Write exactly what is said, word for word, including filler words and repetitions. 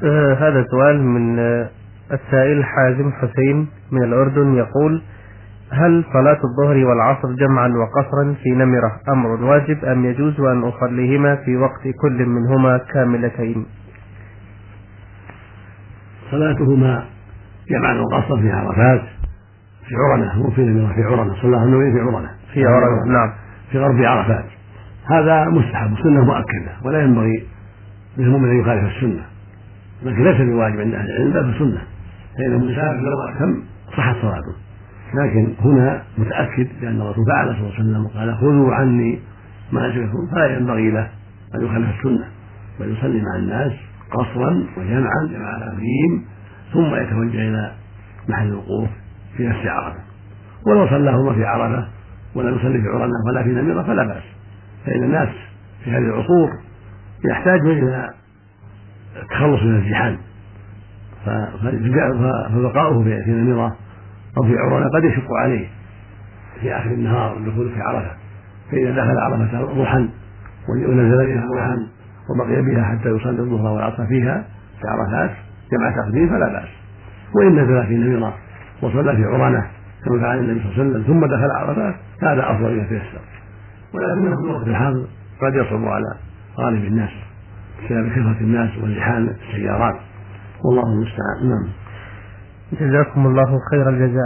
آه هذا سؤال من آه السائل حازم حسين من الأردن، يقول: هل صلاة الظهر والعصر جمعا وقصرا في نمرة أمر واجب أم يجوز أن أصليهما في وقت كل منهما كاملتين؟ صلاتهما جمعا وقصرا في عرفات في عرنة، مو في نمرة، في عرنة، صلاها النبي في عرنة في عرنة نعم في غرب عرفات. هذا مستحب، سنة مؤكدة، ولا ينبغي للمؤمن أن يخالف السنة، لكن ليس بواجب عند أهل العلم بل بسنة، فإن المسافر لو أتم صحت صلاته. لكن هنا متأكد لأن الرسول فعل صلى الله عليه وسلم قال: خذوا عني مناسككم، فلا ينبغي له أن يخالف السنة بل يصلي مع الناس قصرا وجمعا جمع الأمرين، ثم يتوجه إلى محل الوقوف في نفس عرفة. ولو صلاهما في عرفة ولم يصلي في عرنة ولا في نمرة فلا بأس، فإن الناس في هذه العصور يحتاجون إلى التخلص من الزحام، فبقاؤه في نمرة أو في عرنة قد يشق عليه في آخر النهار الدخول في عرفة، فإذا دخل عرفة ضحى ونزل بها ضحى وبقي بها حتى يصلي الظهر والعصر فيها في عرفات جمع تقديم فلا بأس. وإن نزل في نمرة وصلى في عرنة كما فعل النبي صلى الله عليه وسلم ثم دخل عرفات هذا أفضل إذا تيسر، ولكنه في الوقت الحاضر قد يصعب على غالب الناس بسبب كثرة الناس وازدحام السيارات، والله المستعان. نعم. جزاكم الله خير الجزاء.